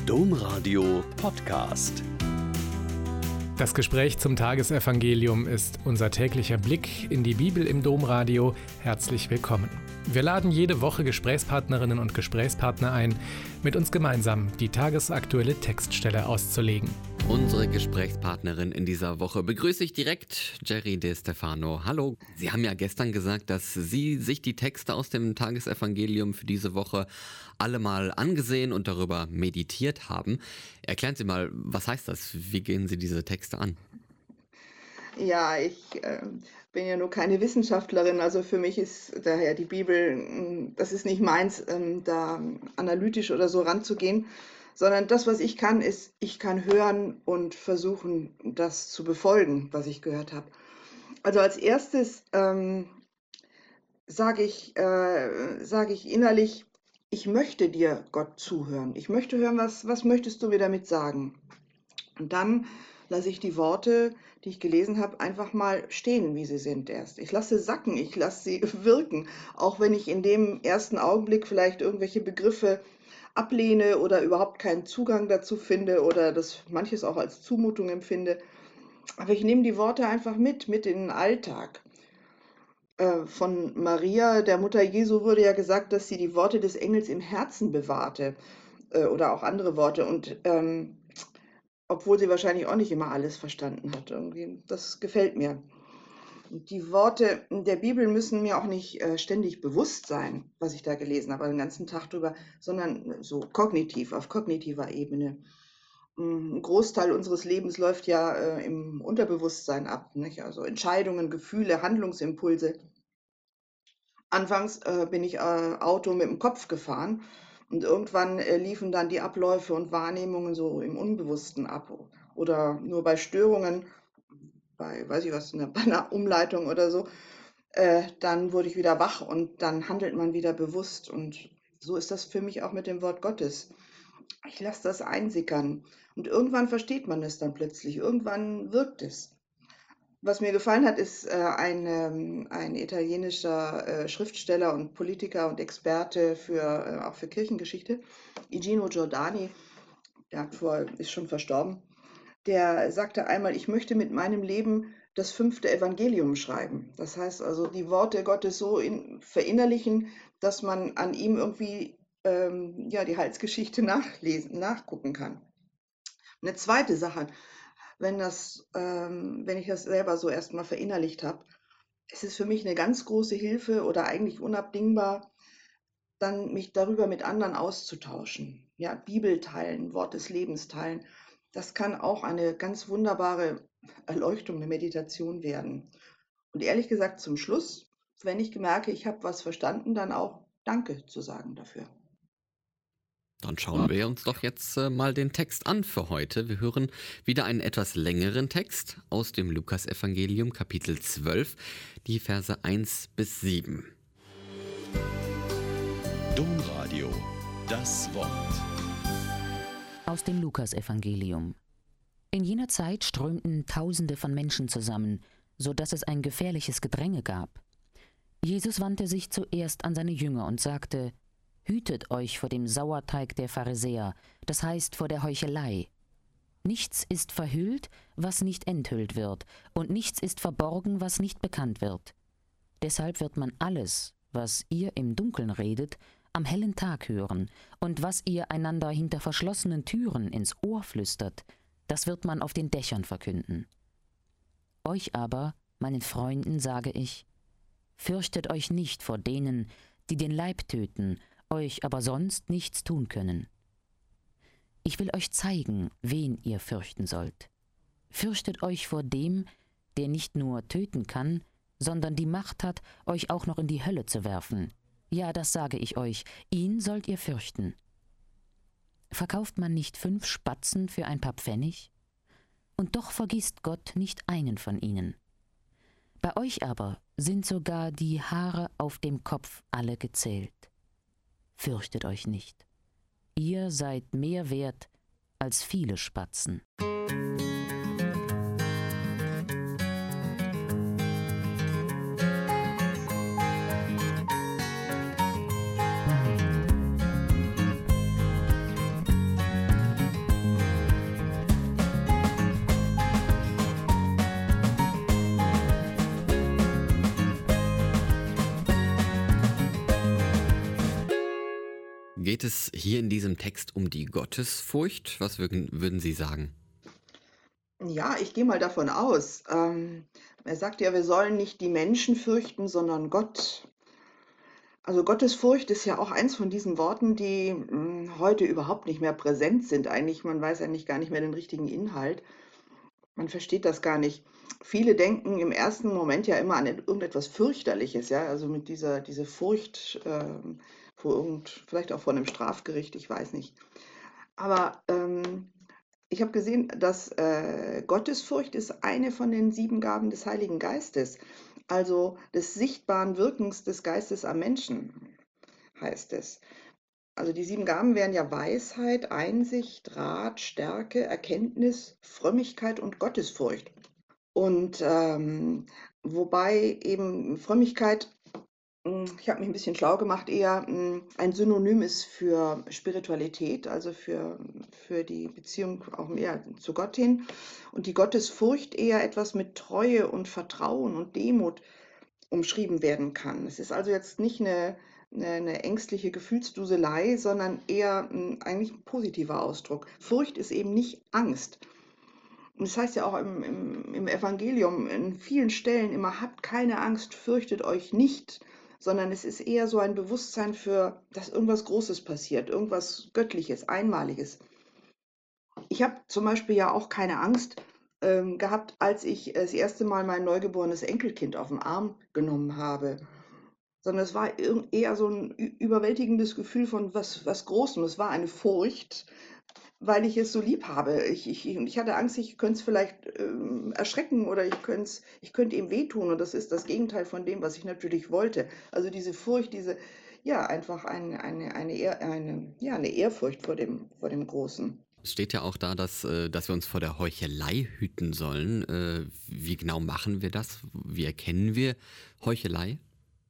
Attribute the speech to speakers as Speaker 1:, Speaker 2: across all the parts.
Speaker 1: Domradio Podcast.
Speaker 2: Das Gespräch zum Tagesevangelium ist unser täglicher Blick in die Bibel im Domradio. Herzlich willkommen. Wir laden jede Woche Gesprächspartnerinnen und Gesprächspartner ein, mit uns gemeinsam die tagesaktuelle Textstelle auszulegen.
Speaker 3: Unsere Gesprächspartnerin in dieser Woche begrüße ich direkt, Jerry De Stefano. Hallo. Sie haben ja gestern gesagt, dass Sie sich die Texte aus dem Tagesevangelium für diese Woche alle mal angesehen und darüber meditiert haben. Erklären Sie mal, was heißt das? Wie gehen Sie diese Texte an?
Speaker 4: Ja, ich bin ja nur keine Wissenschaftlerin, also für mich ist daher die Bibel, das ist nicht meins, da analytisch oder so ranzugehen, sondern das, was ich kann, ist, ich kann hören und versuchen, das zu befolgen, was ich gehört habe. Also als erstes sage ich innerlich, ich möchte dir, Gott, zuhören. Ich möchte hören, was möchtest du mir damit sagen? Und dann lasse ich die Worte, die ich gelesen habe, einfach mal stehen, wie sie sind erst. Ich lasse sie sacken, ich lasse sie wirken, auch wenn ich in dem ersten Augenblick vielleicht irgendwelche Begriffe ablehne oder überhaupt keinen Zugang dazu finde oder das manches auch als Zumutung empfinde. Aber ich nehme die Worte einfach mit in den Alltag. Von Maria, der Mutter Jesu, wurde ja gesagt, dass sie die Worte des Engels im Herzen bewahrte oder auch andere Worte. Und obwohl sie wahrscheinlich auch nicht immer alles verstanden hat. Irgendwie, das gefällt mir. Und die Worte der Bibel müssen mir auch nicht ständig bewusst sein, was ich da gelesen habe, den ganzen Tag drüber, sondern so kognitiv, auf kognitiver Ebene. Ein Großteil unseres Lebens läuft ja im Unterbewusstsein ab, nicht? Also Entscheidungen, Gefühle, Handlungsimpulse. Anfangs bin ich Auto mit dem Kopf gefahren und irgendwann liefen dann die Abläufe und Wahrnehmungen so im Unbewussten ab oder nur bei Störungen, weiß ich was, bei einer Umleitung oder so, dann wurde ich wieder wach und dann handelt man wieder bewusst. Und so ist das für mich auch mit dem Wort Gottes. Ich lasse das einsickern und irgendwann versteht man es dann plötzlich, irgendwann wirkt es. Was mir gefallen hat, ist ein italienischer Schriftsteller und Politiker und Experte auch für Kirchengeschichte, Igino Giordani, ist schon verstorben. Der sagte einmal, ich möchte mit meinem Leben das 5. Evangelium schreiben. Das heißt also, die Worte Gottes so verinnerlichen, dass man an ihm irgendwie die Heilsgeschichte nachgucken kann. Eine zweite Sache, wenn ich das selber so erstmal verinnerlicht habe, es ist für mich eine ganz große Hilfe oder eigentlich unabdingbar, dann mich darüber mit anderen auszutauschen. Ja, Bibel teilen, Wort des Lebens teilen. Das kann auch eine ganz wunderbare Erleuchtung, eine Meditation werden. Und ehrlich gesagt, zum Schluss, wenn ich merke, ich habe was verstanden, dann auch Danke zu sagen dafür.
Speaker 3: Dann schauen wir uns doch jetzt mal den Text an für heute. Wir hören wieder einen etwas längeren Text aus dem Lukasevangelium, Kapitel 12, die Verse 1 bis 7.
Speaker 1: Domradio, das Wort.
Speaker 5: Aus dem Lukasevangelium. In jener Zeit strömten Tausende von Menschen zusammen, so dass es ein gefährliches Gedränge gab. Jesus wandte sich zuerst an seine Jünger und sagte: Hütet euch vor dem Sauerteig der Pharisäer, das heißt vor der Heuchelei. Nichts ist verhüllt, was nicht enthüllt wird, und nichts ist verborgen, was nicht bekannt wird. Deshalb wird man alles, was ihr im Dunkeln redet, am hellen Tag hören, und was ihr einander hinter verschlossenen Türen ins Ohr flüstert, das wird man auf den Dächern verkünden. Euch aber, meinen Freunden, sage ich: Fürchtet euch nicht vor denen, die den Leib töten, euch aber sonst nichts tun können. Ich will euch zeigen, wen ihr fürchten sollt. Fürchtet euch vor dem, der nicht nur töten kann, sondern die Macht hat, euch auch noch in die Hölle zu werfen. Ja, das sage ich euch, ihn sollt ihr fürchten. Verkauft man nicht 5 Spatzen für ein paar Pfennig? Und doch vergisst Gott nicht einen von ihnen. Bei euch aber sind sogar die Haare auf dem Kopf alle gezählt. Fürchtet euch nicht. Ihr seid mehr wert als viele Spatzen.
Speaker 3: Geht es hier in diesem Text um die Gottesfurcht? Was würden Sie sagen?
Speaker 4: Ja, ich gehe mal davon aus. Er sagt ja, wir sollen nicht die Menschen fürchten, sondern Gott. Also Gottesfurcht ist ja auch eins von diesen Worten, die heute überhaupt nicht mehr präsent sind. Eigentlich, man weiß eigentlich gar nicht mehr den richtigen Inhalt. Man versteht das gar nicht. Viele denken im ersten Moment ja immer an irgendetwas Fürchterliches, ja, also mit diese Furcht vielleicht auch vor einem Strafgericht, ich weiß nicht. Aber ich habe gesehen, dass Gottesfurcht ist eine von den 7 Gaben des Heiligen Geistes, also des sichtbaren Wirkens des Geistes am Menschen, heißt es. Also die 7 Gaben wären ja Weisheit, Einsicht, Rat, Stärke, Erkenntnis, Frömmigkeit und Gottesfurcht. Und wobei eben Frömmigkeit, ich habe mich ein bisschen schlau gemacht, eher ein Synonym ist für Spiritualität, also für die Beziehung auch mehr zu Gott hin. Und die Gottesfurcht eher etwas mit Treue und Vertrauen und Demut umschrieben werden kann. Es ist also jetzt nicht eine ängstliche Gefühlsduselei, sondern eher eigentlich ein positiver Ausdruck. Furcht ist eben nicht Angst. Und das heißt ja auch im Evangelium in vielen Stellen immer, habt keine Angst, fürchtet euch nicht, sondern es ist eher so ein Bewusstsein für, dass irgendwas Großes passiert, irgendwas Göttliches, Einmaliges. Ich habe zum Beispiel ja auch keine Angst gehabt, als ich das erste Mal mein neugeborenes Enkelkind auf den Arm genommen habe, sondern es war eher so ein überwältigendes Gefühl von was Großem. Es war eine Furcht, weil ich es so lieb habe. Ich hatte Angst, ich könnte es vielleicht erschrecken oder ich könnte ihm wehtun. Und das ist das Gegenteil von dem, was ich natürlich wollte. Also diese Furcht, einfach eine Ehrfurcht vor dem Großen.
Speaker 3: Es steht ja auch da, dass wir uns vor der Heuchelei hüten sollen. Wie genau machen wir das? Wie erkennen wir Heuchelei?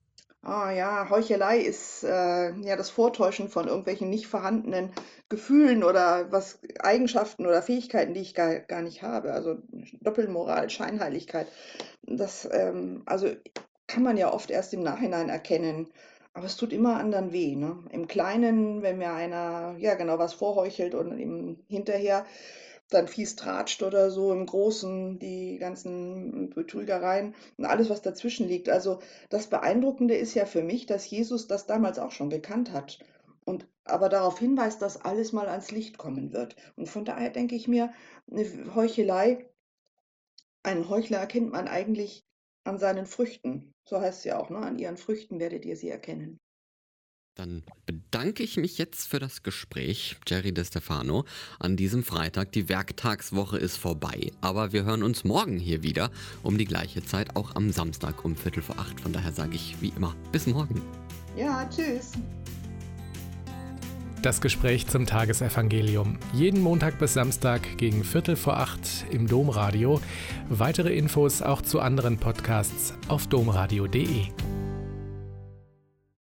Speaker 4: Ja, Heuchelei ist das Vortäuschen von irgendwelchen nicht vorhandenen Gefühlen oder Eigenschaften oder Fähigkeiten, die ich gar nicht habe. Also Doppelmoral, Scheinheiligkeit. Das also kann man ja oft erst im Nachhinein erkennen. Aber es tut immer anderen weh, ne? Im Kleinen, wenn mir einer was vorheuchelt und eben hinterher dann fies tratscht oder so, im Großen die ganzen Betrügereien und alles, was dazwischen liegt. Also das Beeindruckende ist ja für mich, dass Jesus das damals auch schon gekannt hat und aber darauf hinweist, dass alles mal ans Licht kommen wird. Und von daher denke ich mir, eine Heuchelei, einen Heuchler erkennt man eigentlich an seinen Früchten. So heißt es ja auch, ne? An ihren Früchten werdet ihr sie erkennen.
Speaker 3: Dann bedanke ich mich jetzt für das Gespräch, Jerry De Stefano, an diesem Freitag. Die Werktagswoche ist vorbei, aber wir hören uns morgen hier wieder um die gleiche Zeit, auch am Samstag um 7:45. Von daher sage ich wie immer, bis morgen.
Speaker 4: Ja, tschüss.
Speaker 2: Das Gespräch zum Tagesevangelium. Jeden Montag bis Samstag gegen 7:45 im Domradio. Weitere Infos auch zu anderen Podcasts auf domradio.de.